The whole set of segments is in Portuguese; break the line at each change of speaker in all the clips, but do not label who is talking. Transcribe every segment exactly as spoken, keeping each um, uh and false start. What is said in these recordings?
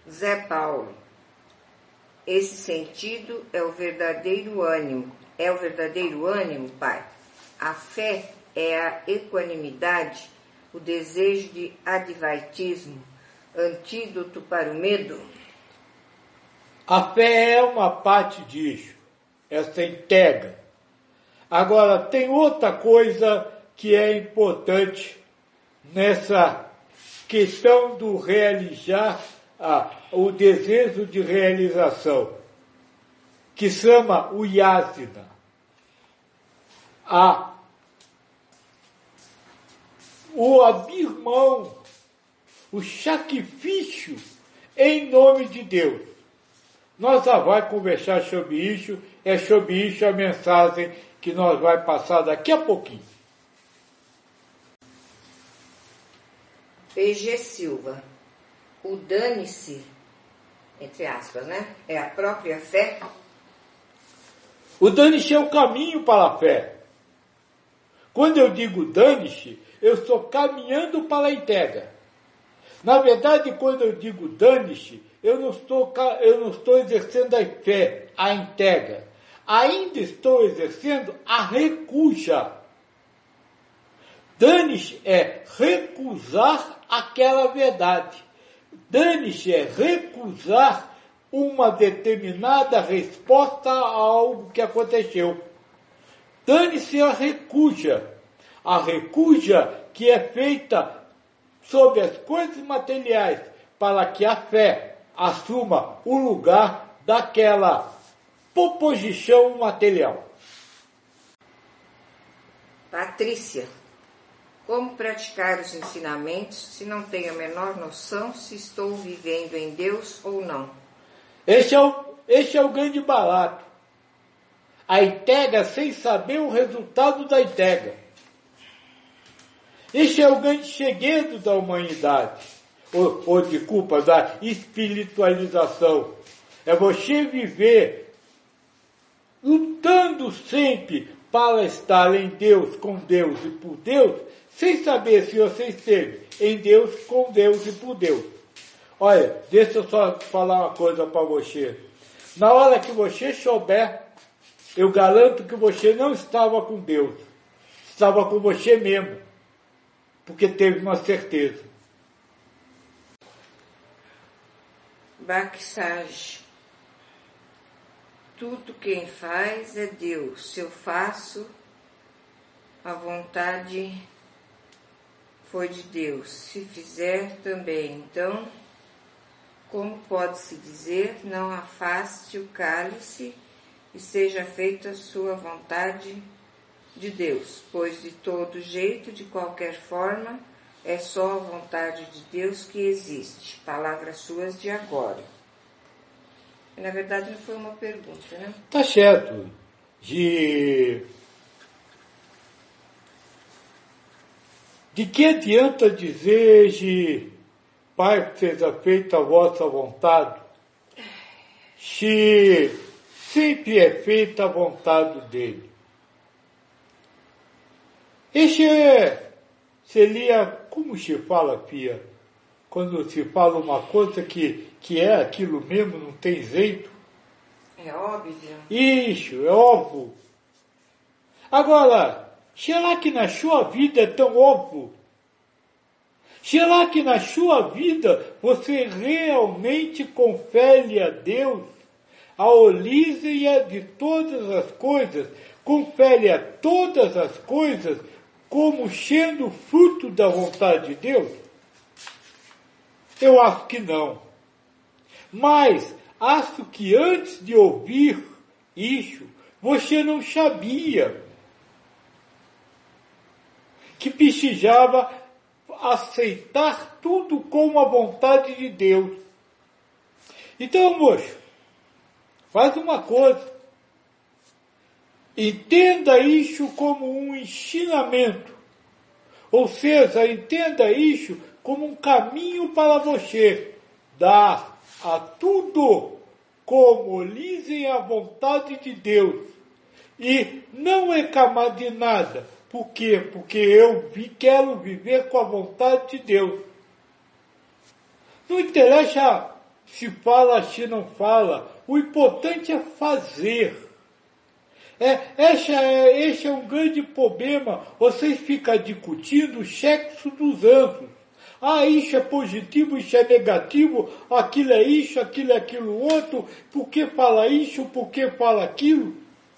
Zé Paulo, esse sentido é o verdadeiro ânimo. É o verdadeiro ânimo, pai? A fé é a equanimidade, o desejo de advaitismo, antídoto para o medo?
A fé é uma parte disso, essa entrega. Agora, tem outra coisa que é importante nessa questão do realizar, ah, o desejo de realização, que chama o yasna. A, o abrir mão, o sacrifício em nome de Deus. Nós já vai conversar sobre isso, é sobre isso a mensagem que nós vai passar daqui a pouquinho.
P G Silva, o dane-se, entre aspas, né? É a própria fé?
O dane-se é o caminho para a fé. Quando eu digo dane-se, eu estou caminhando para a entrega. Na verdade, quando eu digo dane-se, eu não estou, eu não estou exercendo a fé, a entrega. Ainda estou exercendo a recusa. Dane-se é recusar aquela verdade. Dane-se é recusar uma determinada resposta a algo que aconteceu. Dane-se é a recusa. A recusa que é feita sobre as coisas materiais para que a fé assuma o lugar daquela proposição material.
Patrícia, como praticar os ensinamentos se não tenho a menor noção se estou vivendo em Deus ou não?
Esse é o, esse é o grande barato. A entrega sem saber o resultado da entrega. Esse é o grande segredo da humanidade, ou, ou desculpa, da espiritualização. É você viver lutando sempre para estar em Deus, com Deus e por Deus, sem saber se você esteve em Deus, com Deus e por Deus. Olha, deixa eu só falar uma coisa para você. Na hora que você souber, eu garanto que você não estava com Deus, estava com você mesmo, porque teve uma certeza.
Baksaj, tudo quem faz é Deus. Se eu faço, a vontade foi de Deus. Se fizer também, então, como pode-se dizer, não afaste o cálice e seja feita a sua vontade de Deus, pois de todo jeito, de qualquer forma, é só a vontade de Deus que existe. Palavras suas de agora. Na verdade, não foi uma pergunta, né?
Tá certo. De... De que adianta dizer, de Pai, seja feita a vossa vontade, se sempre é feita a vontade dele? Esse é, seria, como se fala, Pia, quando se fala uma coisa que, que é aquilo mesmo, não tem jeito?
É óbvio.
Isso, é óbvio. Agora, será que na sua vida é tão óbvio? Será que na sua vida você realmente confere a Deus a origem de todas as coisas, confere a todas as coisas como sendo fruto da vontade de Deus? Eu acho que não. Mas acho que antes de ouvir isso, você não sabia que precisava aceitar tudo como a vontade de Deus. Então, moço, faz uma coisa. Entenda isso como um ensinamento. Ou seja, entenda isso como um caminho para você dar a tudo como lizem a vontade de Deus. E não reclamar de nada. Por quê? Porque eu vi, quero viver com a vontade de Deus. Não interessa se fala, se não fala. O importante é fazer. É, esse, é, esse é um grande problema. Vocês ficam discutindo o sexo dos anjos. Ah, isso é positivo, isso é negativo, aquilo é isso, aquilo é aquilo outro, por que fala isso, por que fala aquilo?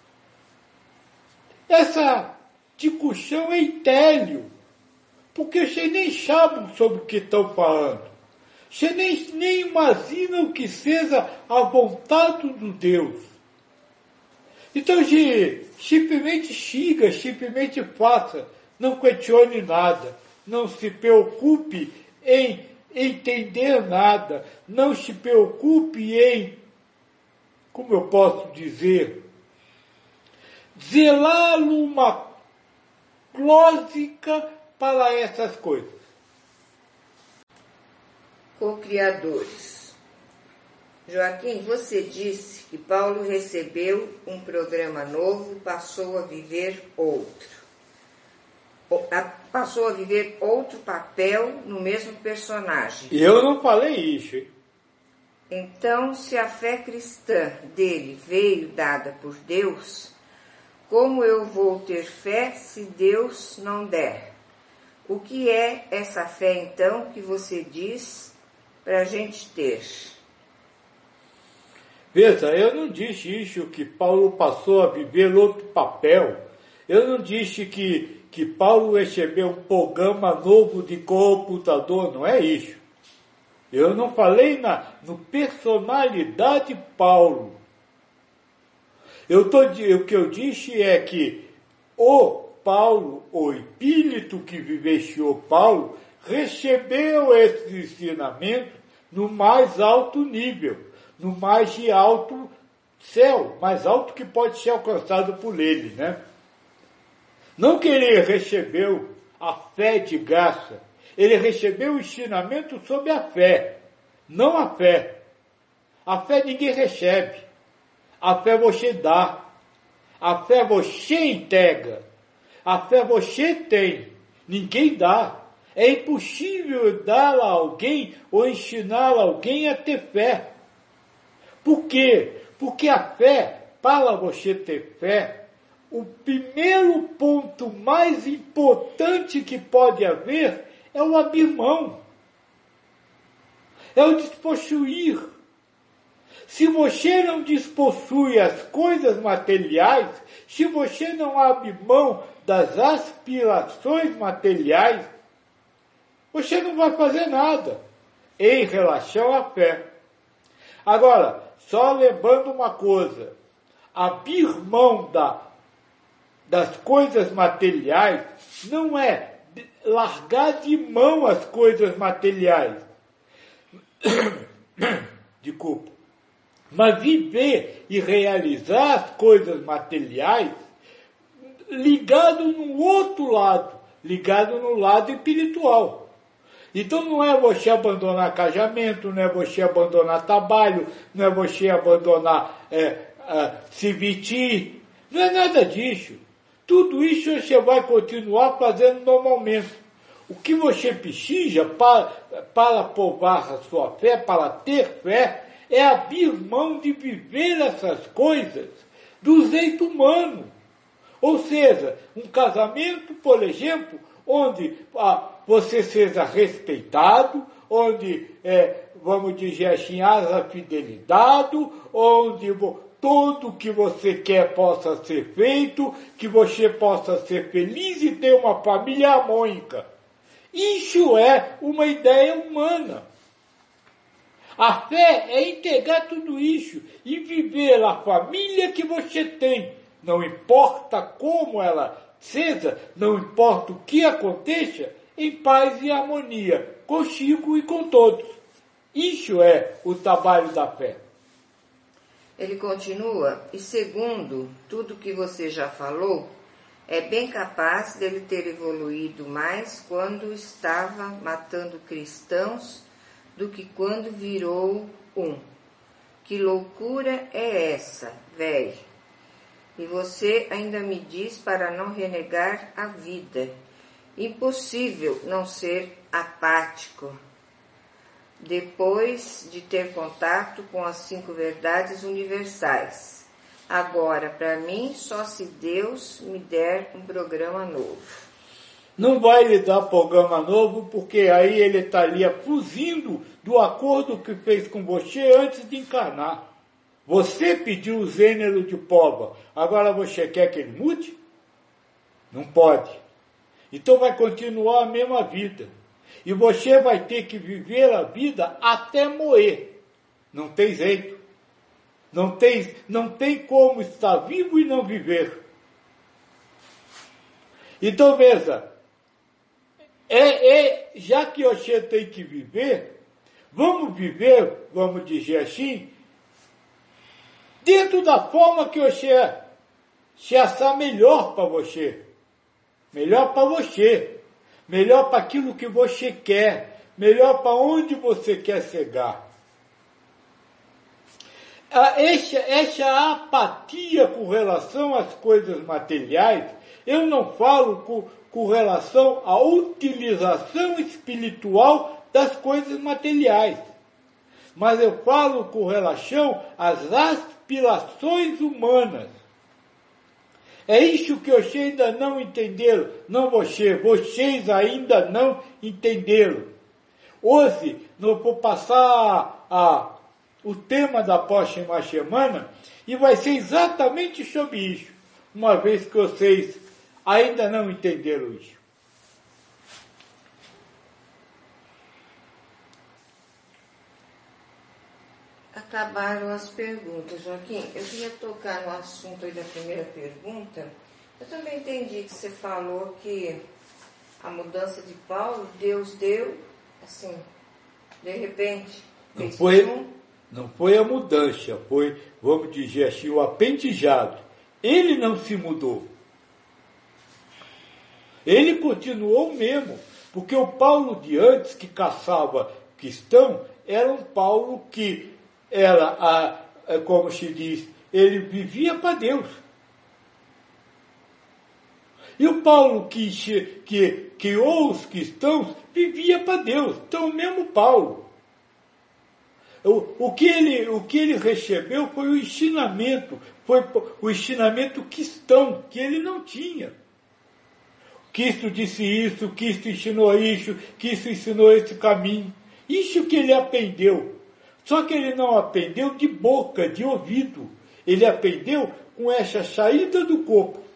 Essa discussão é etéreo, porque vocês nem sabem sobre o que estão falando. Vocês nem, nem imaginam o que seja a vontade do Deus. Então, se simplesmente siga, simplesmente faça, não questione nada, não se preocupe em entender nada, não se preocupe em, como eu posso dizer, zelar uma lógica para essas coisas.
Co-criadores. Joaquim, você disse que Paulo recebeu um programa novo e passou a viver outro. Passou a viver outro papel no mesmo personagem.
Eu não falei isso. Hein?
Então, se a fé cristã dele veio dada por Deus, como eu vou ter fé se Deus não der? O que é essa fé, então, que você diz para a gente ter?
Veja, eu não disse isso, que Paulo passou a viver outro papel. Eu não disse que, que Paulo recebeu um programa novo de computador, não é isso. Eu não falei na no personalidade Paulo. Eu tô, o que eu disse é que o Paulo, o espírito que vivenciou Paulo, recebeu esse ensinamento no mais alto nível, no mais de alto céu, mais alto que pode ser alcançado por ele, né? Não que ele recebeu a fé de graça, ele recebeu o ensinamento sobre a fé, não a fé. A fé ninguém recebe, a fé você dá, a fé você integra, a fé você tem, ninguém dá. É impossível dar a alguém ou ensinar alguém a ter fé. Por quê? Porque a fé, para você ter fé, o primeiro ponto mais importante que pode haver é o abrir mão. É o despossuir. Se você não despossui as coisas materiais, se você não abre mão das aspirações materiais, você não vai fazer nada em relação à fé. Agora, só lembrando uma coisa, abrir mão da, das coisas materiais não é largar de mão as coisas materiais. Desculpa. Mas viver e realizar as coisas materiais ligado no outro lado, ligado no lado espiritual. Então não é você abandonar casamento, não é você abandonar trabalho, não é você abandonar é, é, se vestir, não é nada disso. Tudo isso você vai continuar fazendo normalmente. O que você precisa para, para provar a sua fé, para ter fé, é abrir mão de viver essas coisas do jeito humano. Ou seja, um casamento, por exemplo, onde ah, você seja respeitado, onde, é, vamos dizer assim, haja fidelidade, onde tudo que você quer possa ser feito, que você possa ser feliz e ter uma família harmônica. Isso é uma ideia humana. A fé é integrar tudo isso e viver a família que você tem. Não importa como ela seja, não importa o que aconteça, em paz e harmonia, consigo e com todos. Isso é o trabalho da fé.
Ele continua, e segundo tudo que você já falou, é bem capaz dele ter evoluído mais quando estava matando cristãos do que quando virou um. Que loucura é essa, velho? E você ainda me diz para não renegar a vida. Impossível não ser apático. depois de ter contato com as cinco verdades universais. Agora, para mim, só se Deus me der um programa novo.
Não vai lhe dar programa novo, porque aí ele estaria fugindo do acordo que fez com você antes de encarnar. Você pediu o gênero de prova, agora você quer que ele mude? Não pode. Então vai continuar a mesma vida. E você vai ter que viver a vida até morrer. Não tem jeito. Não tem, não tem como estar vivo e não viver. Então veja, é, é, já que você tem que viver, vamos viver, vamos dizer assim, dentro da forma que você se achar melhor para você. Melhor para você. Melhor para aquilo que você quer. Melhor para onde você quer chegar. Essa, essa apatia com relação às coisas materiais, eu não falo com, com relação à utilização espiritual das coisas materiais, mas eu falo com relação às aspirações humanas. É isso que vocês ainda não entenderam, não você, vocês ainda não entenderam. Hoje, eu vou passar a o tema da próxima semana, e vai ser exatamente sobre isso, uma vez que vocês ainda não entenderam isso.
Acabaram as perguntas, Joaquim. Eu queria tocar no assunto aí da primeira pergunta. Eu também entendi que você falou que a mudança de Paulo, Deus deu, assim, de repente,
não foi um... Não foi a mudança, foi, vamos dizer assim, o apentejado. Ele não se mudou. Ele continuou o mesmo, porque o Paulo de antes, que caçava cristão, era um Paulo que era, a, como se diz, ele vivia para Deus. E o Paulo que, que criou os cristãos vivia para Deus. Então, o mesmo Paulo. O, o, que ele, o que ele recebeu foi o ensinamento, foi o ensinamento cristão, que ele não tinha. Cristo disse isso, Cristo ensinou isso, Cristo ensinou esse caminho. Isso que ele aprendeu. Só que ele não aprendeu de boca, de ouvido. Ele aprendeu com essa saída do corpo.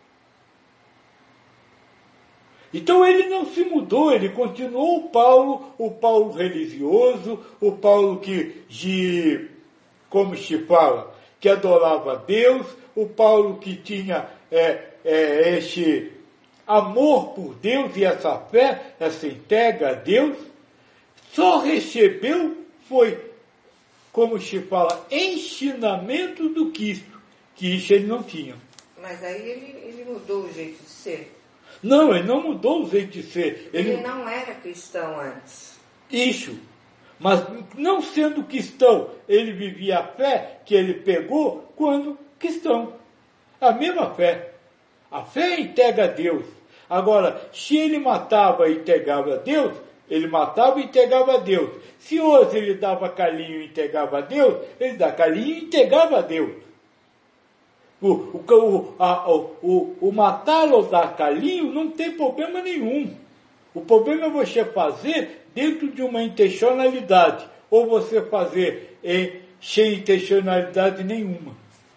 Então ele não se mudou, ele continuou o Paulo, o Paulo religioso, o Paulo que, de, como se fala, que adorava a Deus, o Paulo que tinha é, é, esse amor por Deus e essa fé, essa entrega a Deus, só recebeu, foi, como se fala, ensinamento do Cristo, que isso ele não tinha.
Mas aí ele, ele mudou o jeito de ser.
Não, ele não mudou o jeito de ser.
Ele, ele não era cristão antes.
Isso. Mas não sendo cristão, ele vivia a fé que ele pegou quando cristão. A mesma fé. A fé entrega a Deus. Agora, se ele matava e entregava a Deus, ele matava e entregava a Deus. Se hoje ele dava carinho e entregava a Deus, ele dá carinho e entregava a Deus. O, o, a, o, o, o matar ou dar carinho não tem problema nenhum. O problema é você fazer dentro de uma intencionalidade, ou você fazer em, sem intencionalidade nenhuma.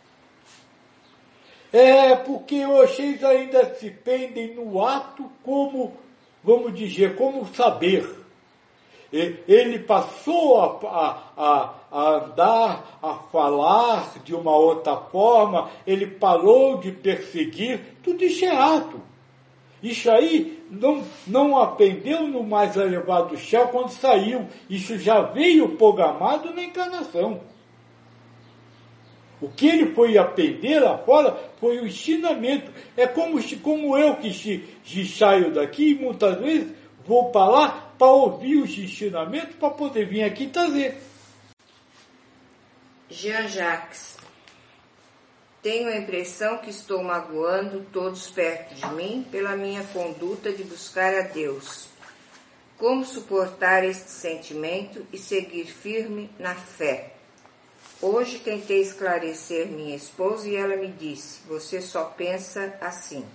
É porque vocês ainda se pendem no ato como, vamos dizer, como saber. Ele passou a, a, a andar, a falar de uma outra forma, ele parou de perseguir, tudo isso é ato. Isso aí não, não aprendeu no mais elevado céu quando saiu, isso já veio programado na encarnação. O que ele foi aprender lá fora foi o ensinamento. É como, se, como eu que se, se saio daqui e muitas vezes vou para lá para ouvir os ensinamentos para poder vir aqui trazer.
Jean Jacques. Tenho a impressão que estou magoando todos perto de mim pela minha conduta de buscar a Deus. Como suportar este sentimento e seguir firme na fé? Hoje tentei esclarecer minha esposa e ela me disse, você só pensa assim.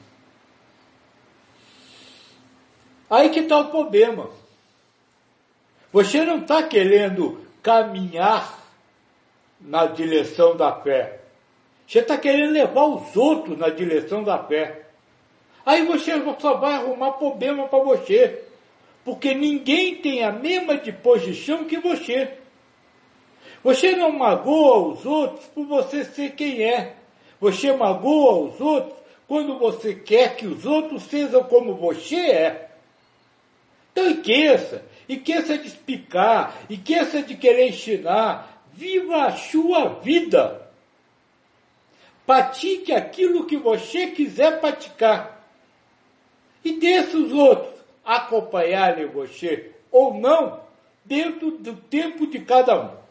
Aí que está o problema. Você não está querendo caminhar na direção da fé. Você está querendo levar os outros na direção da fé. Aí você só vai arrumar problema para você. Porque ninguém tem a mesma disposição que você. Você não magoa os outros por você ser quem é. Você magoa os outros quando você quer que os outros sejam como você é. Então esqueça. Esqueça de explicar. Esqueça de querer ensinar. Viva a sua vida. Pratique aquilo que você quiser praticar. E deixe os outros acompanharem você ou não dentro do tempo de cada um.